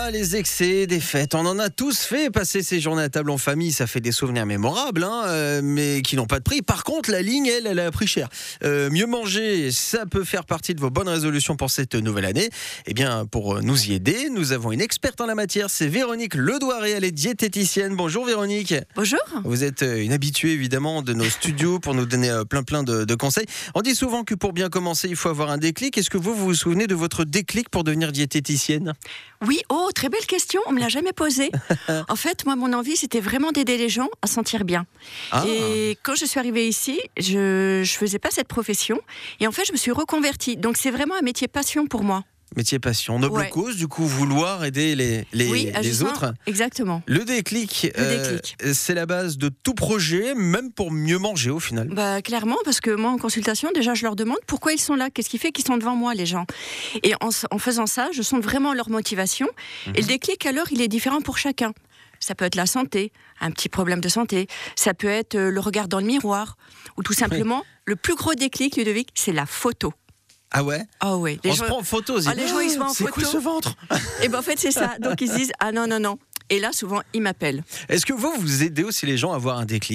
Ah, les excès des fêtes, on en a tous fait. Passer ces journées à table en famille, ça fait des souvenirs mémorables, mais qui n'ont pas de prix. Par contre, la ligne, elle a pris cher. Mieux manger, ça peut faire partie de vos bonnes résolutions pour cette nouvelle année. Eh bien, pour nous y aider, nous avons une experte en la matière, c'est Véronique Ledouaré, elle est diététicienne. Bonjour Véronique. Bonjour. Vous êtes une habituée évidemment de nos studios pour nous donner plein de conseils. On dit souvent que pour bien commencer, il faut avoir un déclic. Est-ce que vous vous souvenez de votre déclic pour devenir diététicienne ? Oui, très belle question, on ne me l'a jamais posée. En fait, moi, mon envie, c'était vraiment d'aider les gens à sentir bien. Et quand je suis arrivée ici, je ne faisais pas cette profession. Et en fait, je me suis reconvertie. Donc, c'est vraiment un métier passion pour moi. Métier passion, noble cause, du coup, vouloir aider les autres. Exactement. Le déclic, c'est la base de tout projet, même pour mieux manger au final. Clairement, parce que moi, en consultation, déjà, je leur demande pourquoi ils sont là, qu'est-ce qui fait qu'ils sont devant moi, les gens. Et en faisant ça, je sens vraiment leur motivation. Et le déclic, alors, il est différent pour chacun. Ça peut être la santé, un petit problème de santé. Ça peut être le regard dans le miroir. Ou tout simplement, le plus gros déclic, Ludovic, c'est la photo. Ah ouais ? Ah ouais. On se prend en photo. Les gens, ils se voient en photo. C'est quoi ce ventre ? Et en fait, c'est ça. Donc, ils se disent, ah non. Et là, souvent, ils m'appellent. Est-ce que vous aidez aussi les gens à avoir un déclic ?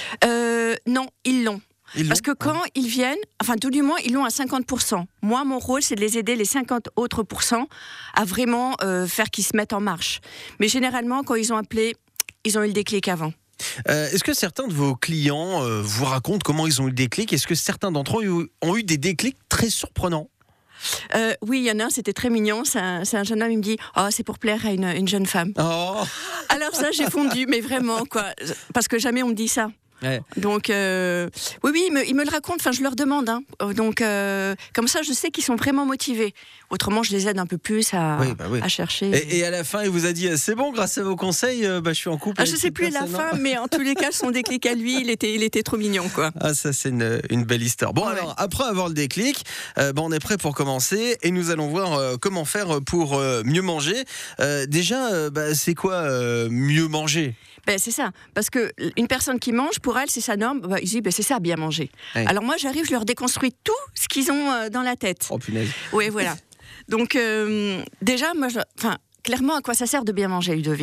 Non, ils l'ont. Parce que quand ils viennent, enfin tout du moins, ils l'ont à 50%. Moi, mon rôle, c'est de les aider les 50 autres pourcents à vraiment faire qu'ils se mettent en marche. Mais généralement, quand ils ont appelé, ils ont eu le déclic avant. Est-ce que certains de vos clients vous racontent comment ils ont eu le déclic ? Est-ce que certains d'entre eux ont eu des déclics très surprenants ? Oui, il y en a un, c'était très mignon. C'est un jeune homme, il me dit « Oh, c'est pour plaire à une jeune femme. » Alors ça, j'ai fondu, mais vraiment, quoi. Parce que jamais on me dit ça. Ouais. Donc, oui, ils me le racontent, enfin, je leur demande. Donc, comme ça, je sais qu'ils sont vraiment motivés. Autrement, je les aide un peu plus à chercher. Et à la fin, il vous a dit, c'est bon, grâce à vos conseils, je suis en couple. Je ne sais plus la fin, mais en tous les cas, son déclic à lui, il était trop mignon, quoi. Ah, ça, c'est une belle histoire. Bon, alors, après avoir le déclic, on est prêt pour commencer et nous allons voir comment faire pour mieux manger. Déjà, c'est quoi mieux manger ? C'est ça, parce qu'une personne qui mange, pour elle, c'est sa norme, ils disent, c'est ça, bien manger. Ouais. Alors moi, j'arrive, je leur déconstruis tout ce qu'ils ont dans la tête. Oh punaise. Oui, voilà. Donc, déjà, moi, clairement, à quoi ça sert de bien manger, Ludovic ?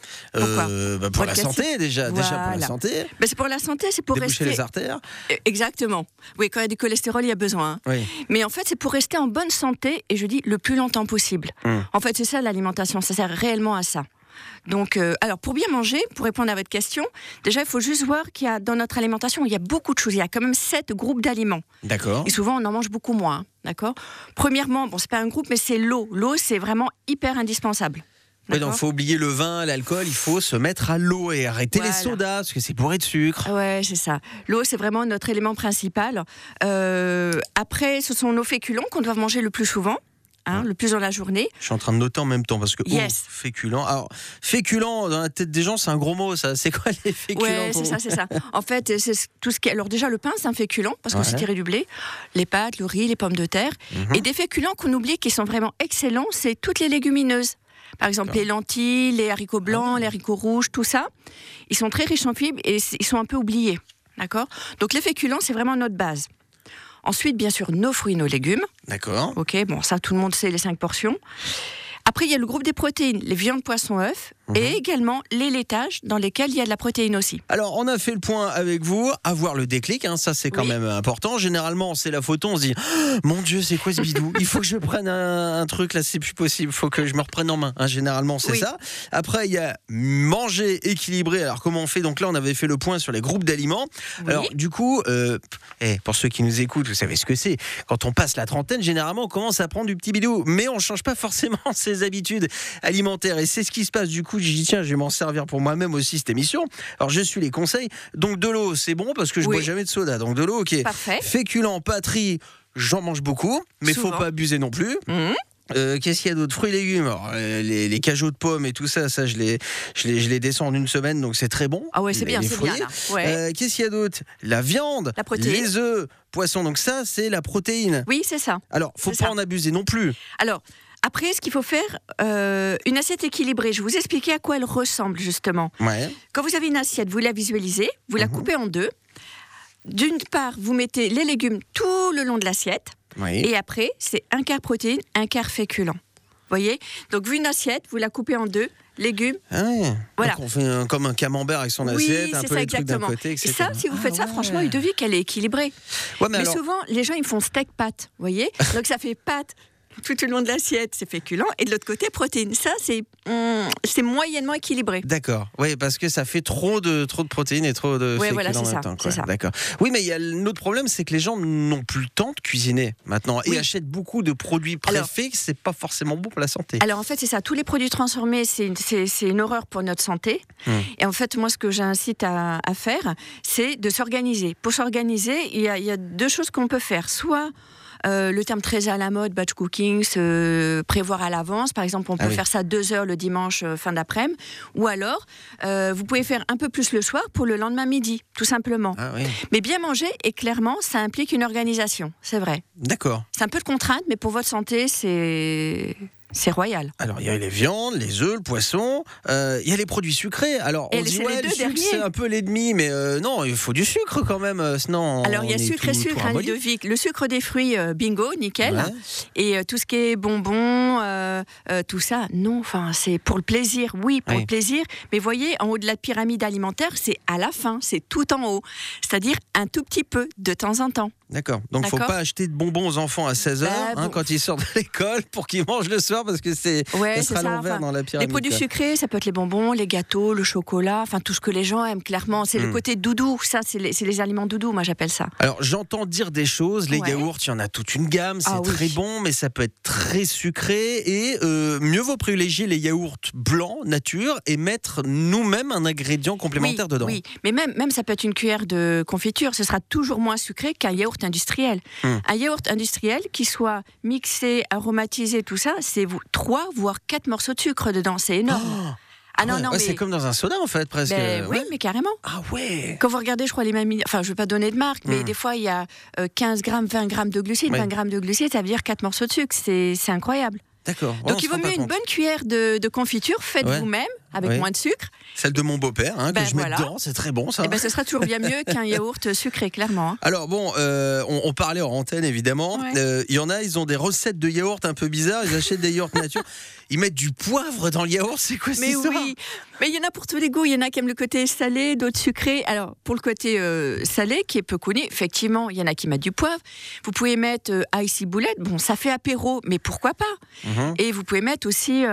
Pour la santé, déjà pour la santé. C'est pour la santé, c'est pour déboucher rester... les artères. Exactement. Oui, quand il y a du cholestérol, il y a besoin. Oui. Mais en fait, c'est pour rester en bonne santé, et je dis le plus longtemps possible. En fait, c'est ça l'alimentation, ça sert réellement à ça. Donc, alors pour bien manger, pour répondre à votre question, déjà il faut juste voir qu'il y a dans notre alimentation, il y a beaucoup de choses. Il y a quand même 7 groupes d'aliments. D'accord. Et souvent on en mange beaucoup moins. D'accord. Premièrement, c'est pas un groupe, mais c'est l'eau. L'eau, c'est vraiment hyper indispensable. Oui, donc il faut oublier le vin, l'alcool, il faut se mettre à l'eau et arrêter les sodas, parce que c'est bourré de sucre. Ouais, c'est ça. L'eau, c'est vraiment notre élément principal. Après, ce sont nos féculents qu'on doit manger le plus souvent. Le plus dans la journée. Je suis en train de noter en même temps parce que féculent. Alors, féculent dans la tête des gens, c'est un gros mot, ça. C'est quoi les féculents ? Ouais, c'est ça. En fait, c'est tout ce qui. Alors déjà, le pain, c'est un féculent parce que c'est tiré du blé. Les pâtes, le riz, les pommes de terre. Et des féculents qu'on oublie qui sont vraiment excellents, c'est toutes les légumineuses. Par exemple, les lentilles, les haricots blancs, les haricots rouges, tout ça. Ils sont très riches en fibres et ils sont un peu oubliés. D'accord ? Donc les féculents, c'est vraiment notre base. Ensuite, bien sûr, nos fruits, nos légumes. D'accord. Ok, ça, tout le monde sait les 5 portions. Après, il y a le groupe des protéines, les viandes, poissons, œufs, et également les laitages dans lesquels il y a de la protéine aussi. Alors, on a fait le point avec vous, avoir le déclic, ça c'est quand même important. Généralement, c'est la photo, on se dit « Mon Dieu, c'est quoi ce bidou ? Il faut que je prenne un truc, là c'est plus possible, il faut que je me reprenne en main. » Généralement, c'est ça. Après, il y a manger équilibré. Alors, comment on fait ? Donc là, on avait fait le point sur les groupes d'aliments. Alors, du coup, pour ceux qui nous écoutent, vous savez ce que c'est. Quand on passe la trentaine, généralement, on commence à prendre du petit bidou. Mais on ne change pas forcément ses habitudes alimentaires. Et c'est ce qui se passe. Du coup, j'ai dit, tiens, je vais m'en servir pour moi-même aussi, cette émission. Alors, je suis les conseils. Donc, de l'eau, c'est bon parce que je bois jamais de soda. Donc, de l'eau, ok. Parfait. Féculents, pâteries, j'en mange beaucoup. Mais il ne faut pas abuser non plus. Qu'est-ce qu'il y a d'autre ? Fruits et légumes. Alors, les cajots de pommes et tout ça, je les descends en une semaine, donc c'est très bon. Ah ouais, c'est bien, c'est bien. Là. Qu'est-ce qu'il y a d'autre ? La viande, la protéine. Les œufs, poissons. Donc ça, c'est la protéine. Oui, c'est ça. Alors, faut pas en abuser non plus. Alors. Après, ce qu'il faut faire, une assiette équilibrée. Je vais vous expliquer à quoi elle ressemble, justement. Quand vous avez une assiette, vous la visualisez, vous la coupez en deux. D'une part, vous mettez les légumes tout le long de l'assiette. Et après, c'est un quart protéine, un quart féculent. voyez. Donc, vu une assiette, vous la coupez en deux, légumes. Ah ouais. Voilà. Donc on fait comme un camembert avec son assiette, un peu les trucs d'un côté, etc. Et ça, si vous faites ça, franchement, Ludovic, elle est équilibrée. Ouais, mais alors... souvent, les gens, ils font steak-pâte, vous voyez. Donc, ça fait pâte tout le long de l'assiette, c'est féculent. Et de l'autre côté, protéines. Ça, c'est moyennement équilibré. D'accord. Oui, parce que ça fait trop de protéines et trop de féculents en même temps. C'est ça. D'accord. Oui, mais il y a un autre problème, c'est que les gens n'ont plus le temps de cuisiner maintenant et achètent beaucoup de produits préfaits. C'est pas forcément bon pour la santé. Alors en fait, c'est ça. Tous les produits transformés, c'est une horreur pour notre santé. Et en fait, moi, ce que j'incite à faire, c'est de s'organiser. Pour s'organiser, il y a deux choses qu'on peut faire. Soit le terme très à la mode, batch cooking, prévoir à l'avance. Par exemple, on peut faire ça 2 heures le dimanche fin d'après-midi. Ou alors, vous pouvez faire un peu plus le soir pour le lendemain midi, tout simplement. Ah, oui. Mais bien manger, et clairement, ça implique une organisation, c'est vrai. D'accord. C'est un peu de contrainte, mais pour votre santé, c'est royal. Alors, il y a les viandes, les œufs, le poisson, il y a les produits sucrés. Alors, on dit, le sucre, c'est un peu l'ennemi, mais non, il faut du sucre quand même, sinon... Alors, il y a sucre et sucre, Ludovic. Le sucre des fruits, bingo, nickel. Ouais. Et tout ce qui est bonbons, tout ça, non, enfin, c'est pour le plaisir, pour le plaisir. Mais voyez, en haut de la pyramide alimentaire, c'est à la fin, c'est tout en haut. C'est-à-dire un tout petit peu, de temps en temps. D'accord. Donc, il ne faut pas acheter de bonbons aux enfants à 16h quand ils sortent de l'école pour qu'ils mangent le soir parce que ça sera l'envers dans la pyramide. Les produits sucrés, ça peut être les bonbons, les gâteaux, le chocolat, enfin tout ce que les gens aiment clairement. C'est le côté doudou, ça, c'est les aliments doudou, moi j'appelle ça. Alors, j'entends dire des choses, les yaourts, il y en a toute une gamme, c'est très bon, mais ça peut être très sucré et mieux vaut privilégier les yaourts blancs, nature, et mettre nous-mêmes un ingrédient complémentaire dedans. Oui, mais même ça peut être une cuillère de confiture, ce sera toujours moins sucré qu'un yaourt industriel. Un yaourt industriel qui soit mixé, aromatisé, tout ça, c'est 3 voire 4 morceaux de sucre dedans, c'est énorme. Oh mais... C'est comme dans un soda en fait, presque. Oui, mais carrément. Ah ouais. Quand vous regardez, je crois, les mêmes... Enfin, je ne vais pas donner de marque, mais des fois, il y a 15 grammes, 20 grammes de glucides. 20 grammes de glucides, ça veut dire 4 morceaux de sucre. C'est incroyable. D'accord. Donc il vaut mieux une bonne cuillère de confiture, faites vous-même, avec moins de sucre. Celle de mon beau-père, que je mets dedans, c'est très bon ça. Et ce sera toujours bien mieux qu'un yaourt sucré, clairement. Alors bon, on parlait en antenne évidemment. Il y en a, ils ont des recettes de yaourt un peu bizarres, ils achètent des yaourts nature. Ils mettent du poivre dans le yaourt, c'est quoi cette histoire ? Oui, mais il y en a pour tous les goûts. Il y en a qui aiment le côté salé, d'autres sucré. Alors, pour le côté salé, qui est peu connu, effectivement, il y en a qui mettent du poivre. Vous pouvez mettre ail ciboulette. Bon, ça fait apéro, mais pourquoi pas ? Et vous pouvez mettre aussi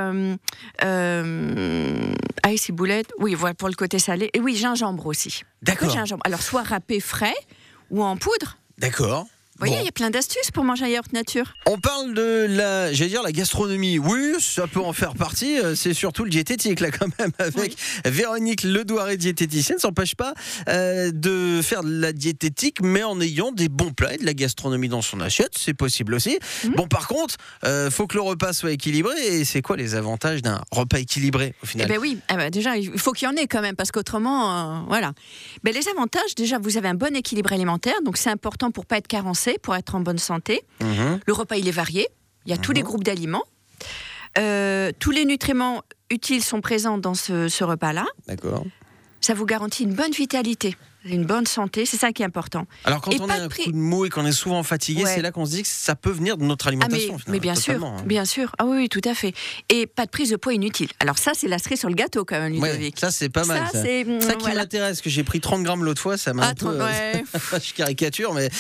ail ciboulette. Oui, voilà, pour le côté salé. Et oui, gingembre aussi. D'accord. Gingembre. Alors, soit râpé frais ou en poudre. D'accord. Vous voyez, il y a plein d'astuces pour manger un yaourt nature. On parle de la gastronomie. Oui, ça peut en faire partie. C'est surtout le diététique, là, quand même, avec Véronique Ledouaré, diététicienne. Ça n'empêche pas de faire de la diététique, mais en ayant des bons plats et de la gastronomie dans son assiette. C'est possible aussi. Bon, par contre, faut que le repas soit équilibré. Et c'est quoi les avantages d'un repas équilibré, au final ? Déjà, il faut qu'il y en ait quand même, parce qu'autrement, voilà. Mais les avantages, déjà, vous avez un bon équilibre alimentaire, donc c'est important pour ne pas être carencé, pour être en bonne santé. Le repas, il est varié. Il y a tous les groupes d'aliments. Tous les nutriments utiles sont présents dans ce repas-là. D'accord. Ça vous garantit une bonne vitalité, une bonne santé. C'est ça qui est important. Alors, quand on a un coup de mou et qu'on est souvent fatigué, c'est là qu'on se dit que ça peut venir de notre alimentation. Mais bien sûr, bien sûr. Ah oui, tout à fait. Et pas de prise de poids inutile. Alors ça, c'est la cerise sur le gâteau quand même, Ludovic. Ça, c'est pas mal. Ça qui m'intéresse, que j'ai pris 30 grammes l'autre fois, ça m'a un peu... je caricature, mais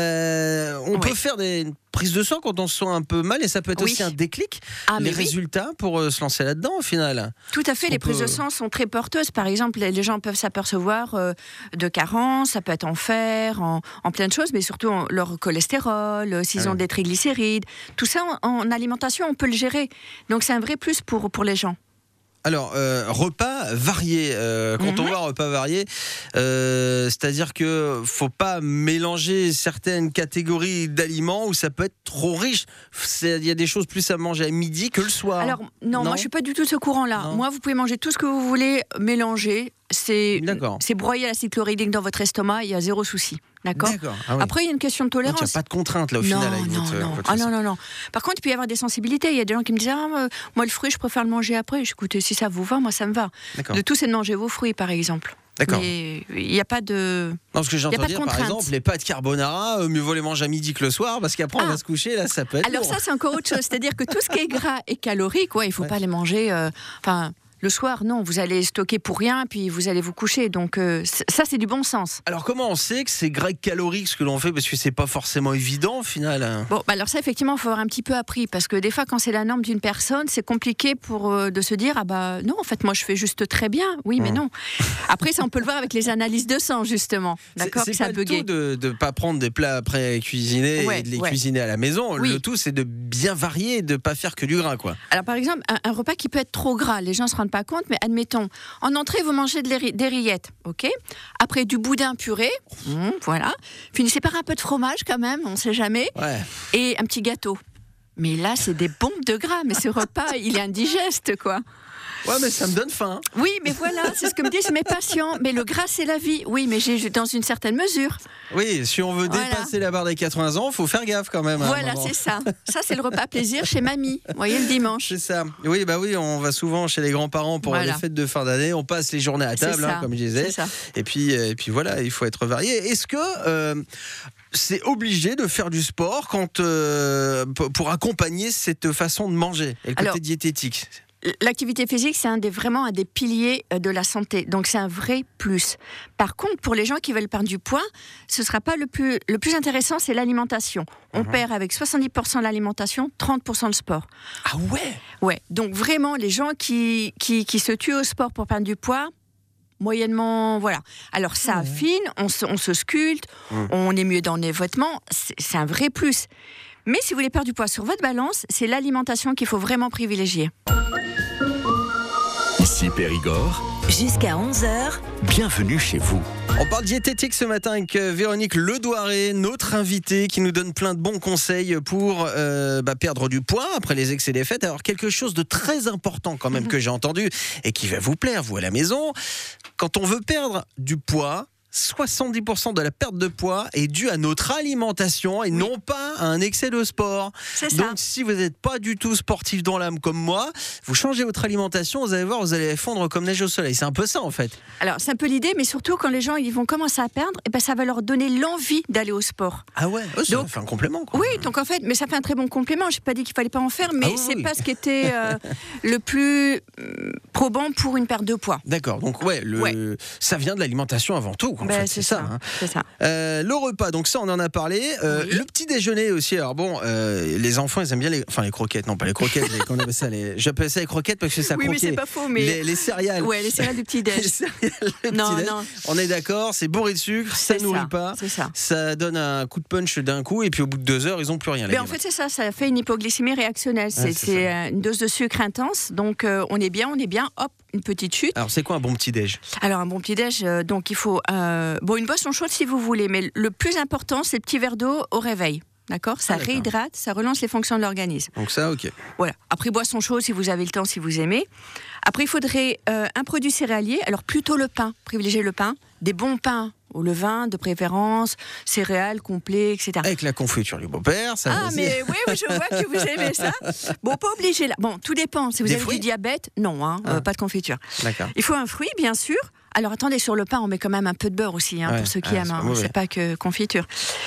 on peut faire des prises de sang quand on se sent un peu mal, et ça peut être aussi un déclic, les résultats pour se lancer là-dedans au final. Tout à fait, les prises de sang sont très porteuses. Par exemple, les gens peuvent s'apercevoir de carences, ça peut être en fer, en plein de choses, mais surtout leur cholestérol, s'ils ont des triglycérides. Tout ça, en alimentation, on peut le gérer. Donc c'est un vrai plus pour les gens. Alors, repas variés. Quand on voit repas variés, c'est-à-dire que faut pas mélanger certaines catégories d'aliments où ça peut être trop riche. Il y a des choses plus à manger à midi que le soir. Alors, non, moi je suis pas du tout de ce courant-là. Moi, vous pouvez manger tout ce que vous voulez, mélanger. C'est broyer l'acide chlorhydrique dans votre estomac, il y a zéro souci. D'accord. Après, il y a une question de tolérance. Donc, il n'y a pas de contrainte là au final avec votre non. Par contre, il peut y avoir des sensibilités. Il y a des gens qui me disent moi le fruit, je préfère le manger après. Écoutez, si ça vous va, moi ça me va. Le tout, c'est de manger vos fruits, par exemple. D'accord. Mais il n'y a pas de... Non, parce que j'entends dire, par contrainte. exemple, les pâtes carbonara, mieux vaut les manger à midi que le soir, parce qu'après, on va se coucher, là, ça peut être Alors lourd. ça, c'est encore autre chose. C'est-à-dire que tout ce qui est gras et calorique, il ne faut pas les manger... le soir, non, vous allez stocker pour rien, puis vous allez vous coucher. Donc ça, c'est du bon sens. Alors comment on sait que c'est gras et calorique ce que l'on fait, parce que c'est pas forcément évident au final. Bon, alors ça, effectivement, il faut avoir un petit peu appris, parce que des fois, quand c'est la norme d'une personne, c'est compliqué de se dire, non, en fait, moi, je fais juste très bien. Oui, mais non. Après, ça, on peut le voir avec les analyses de sang, justement. D'accord, c'est que ça pas a le bugué. tout de ne pas prendre des plats pré-cuisinés et de les cuisiner à la maison. Oui. Le tout, c'est de bien varier et de pas faire que du gras, quoi. Alors, par exemple, un repas qui peut être trop gras, les gens ne se rendent pas compte, mais admettons, en entrée, vous mangez des rillettes, ok. Après, du boudin puré, voilà. Finissez par un peu de fromage quand même, on ne sait jamais. Ouais. Et un petit gâteau. Mais là, c'est des bombes de gras. Mais ce repas, il est indigeste, quoi. Ouais, mais ça me donne faim. Oui, mais voilà, c'est ce que me disent mes patients. Mais le gras, c'est la vie. Oui, mais j'ai dans une certaine mesure. Oui, si on veut dépasser la barre des 80 ans, il faut faire gaffe quand même. Voilà, c'est ça. Ça, c'est le repas plaisir chez mamie. Vous voyez, le dimanche. C'est ça. Oui, on va souvent chez les grands-parents pour les fêtes de fin d'année. On passe les journées à table, comme je disais. C'est ça. Et puis voilà, il faut être varié. Est-ce que c'est obligé de faire du sport pour accompagner cette façon de manger et le côté diététique? L'activité physique, c'est vraiment un des piliers de la santé. Donc, c'est un vrai plus. Par contre, pour les gens qui veulent perdre du poids, ce ne sera pas le plus intéressant, c'est l'alimentation. On perd avec 70% l'alimentation, 30% le sport. Ah ouais? Ouais. Donc, vraiment, les gens qui se tuent au sport pour perdre du poids, moyennement, voilà. Alors, ça affine, on se sculpte, on est mieux dans les vêtements, c'est un vrai plus. Mais si vous voulez perdre du poids sur votre balance, c'est l'alimentation qu'il faut vraiment privilégier. Ici Périgord. Jusqu'à 11h. Bienvenue chez vous. On parle diététique ce matin avec Véronique Ledouaré, notre invitée qui nous donne plein de bons conseils pour perdre du poids après les excès des fêtes. Alors quelque chose de très important quand même que j'ai entendu et qui va vous plaire, vous à la maison. Quand on veut perdre du poids, 70% de la perte de poids est due à notre alimentation et non pas à un excès de sport. C'est ça. Donc si vous n'êtes pas du tout sportif dans l'âme comme moi, vous changez votre alimentation, vous allez voir, vous allez fondre comme neige au soleil. C'est un peu ça en fait. Alors c'est un peu l'idée, mais surtout quand les gens ils vont commencer à perdre, ça va leur donner l'envie d'aller au sport. Ah ouais, ça fait un complément quoi. Oui, donc en fait, mais ça fait un très bon complément. Je n'ai pas dit qu'il fallait pas en faire, mais c'est pas ce qui était le plus probant pour une perte de poids. D'accord, donc ça vient de l'alimentation avant tout. En fait, c'est ça. C'est ça. Le repas, donc ça on en a parlé. Le petit déjeuner aussi. Alors les enfants ils aiment bien les croquettes, non pas les croquettes. J'appelle ça les croquettes parce que ça croquait. Oui, mais c'est pas faux. Mais les céréales. Ouais, les céréales du petit déj. Non. On est d'accord, c'est bourré de sucre, ça nourrit pas. C'est ça. Ça donne un coup de punch d'un coup et puis au bout de 2 heures ils ont plus rien. Mais en fait c'est ça. Ça fait une hypoglycémie réactionnelle. C'est une dose de sucre intense. Donc on est bien. Hop, une petite chute. Alors c'est quoi un bon petit déj? Alors un bon petit déj, donc il faut une boisson chaude si vous voulez, mais le plus important c'est le petit verre d'eau au réveil. D'accord, ça réhydrate, ça relance les fonctions de l'organisme. Donc ça, ok. Voilà. Après, boisson chaude si vous avez le temps, si vous aimez. Après, il faudrait un produit céréalier. Alors, plutôt le pain. Privilégiez le pain. Des bons pains au levain, de préférence, céréales, complets, etc. Avec la confiture du beau-père, ça. Ah, mais oui, je vois que vous aimez ça. Bon, pas obligé là. Bon, tout dépend. Si vous avez du diabète, non, pas de confiture. D'accord. Il faut un fruit, bien sûr. Alors attendez, sur le pain, on met quand même un peu de beurre aussi, pour ceux qui aiment. C'est pas que confiture.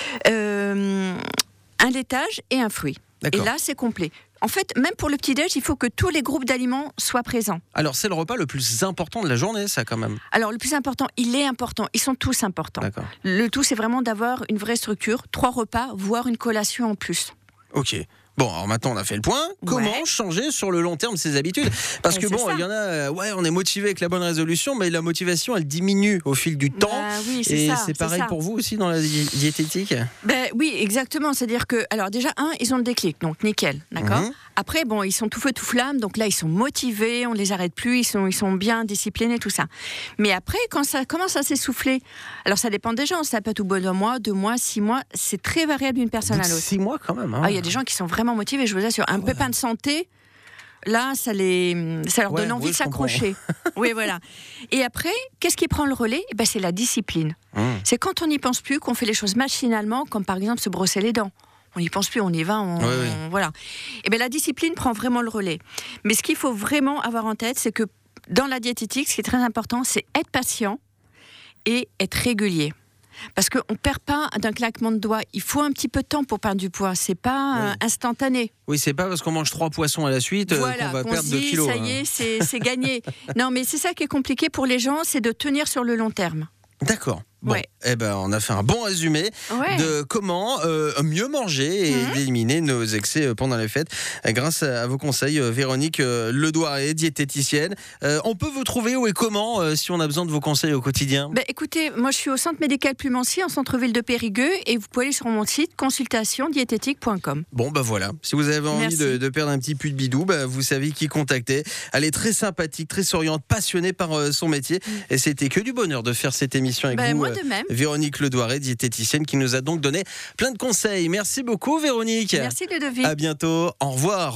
Un laitage et un fruit. D'accord. Et là, c'est complet. En fait, même pour le petit-déj, il faut que tous les groupes d'aliments soient présents. Alors, c'est le repas le plus important de la journée, ça, quand même. Alors, le plus important, il est important. Ils sont tous importants. D'accord. Le tout, c'est vraiment d'avoir une vraie structure. 3 repas, voire une collation en plus. Ok. Bon, alors maintenant on a fait le point. Comment changer sur le long terme ses habitudes? Parce que il y en a, on est motivé avec la bonne résolution, mais la motivation elle diminue au fil du temps. Oui, et c'est pareil pour vous aussi dans la diététique? Oui, exactement. C'est-à-dire que, alors déjà, ils ont le déclic, donc nickel, d'accord. Après, ils sont tout feu tout flamme, donc là ils sont motivés, on les arrête plus, ils sont bien disciplinés, tout ça. Mais après, quand ça commence à s'essouffler, alors ça dépend des gens, ça peut être au bout d'un mois, 2 mois, 6 mois, c'est très variable d'une personne à l'autre. 6 mois quand même. Il y a des gens qui sont vraiment motivés, je vous assure. Un pépin de santé, là, ça leur donne envie de s'accrocher. Oui, voilà. Et après, qu'est-ce qui prend le relais? C'est la discipline. C'est quand on n'y pense plus qu'on fait les choses machinalement, comme par exemple se brosser les dents. On n'y pense plus, on y va, voilà. Et la discipline prend vraiment le relais. Mais ce qu'il faut vraiment avoir en tête, c'est que dans la diététique, ce qui est très important, c'est être patient et être régulier. Parce qu'on ne perd pas d'un claquement de doigts. Il faut un petit peu de temps pour perdre du poids. C'est pas instantané. Oui, c'est pas parce qu'on mange 3 poissons à la suite qu'on va perdre 2 kilos. Ça y est, c'est gagné. Non, mais c'est ça qui est compliqué pour les gens, c'est de tenir sur le long terme. D'accord. Bon, on a fait un bon résumé de comment mieux manger et d'éliminer nos excès pendant les fêtes grâce à vos conseils. Véronique Ledouaret, diététicienne. On peut vous trouver où et comment si on a besoin de vos conseils au quotidien? Écoutez, moi je suis au centre médical Plumency, en centre-ville de Périgueux, et vous pouvez aller sur mon site consultationdiététique.com. Bon, voilà. Si vous avez envie de perdre un petit pu de bidou, vous savez qui contacter. Elle est très sympathique, très souriante, passionnée par son métier. Et c'était que du bonheur de faire cette émission avec vous. Moi de même. Véronique Ledouaret, diététicienne, qui nous a donc donné plein de conseils. Merci beaucoup, Véronique. Merci, Ludovic. À bientôt. Au revoir.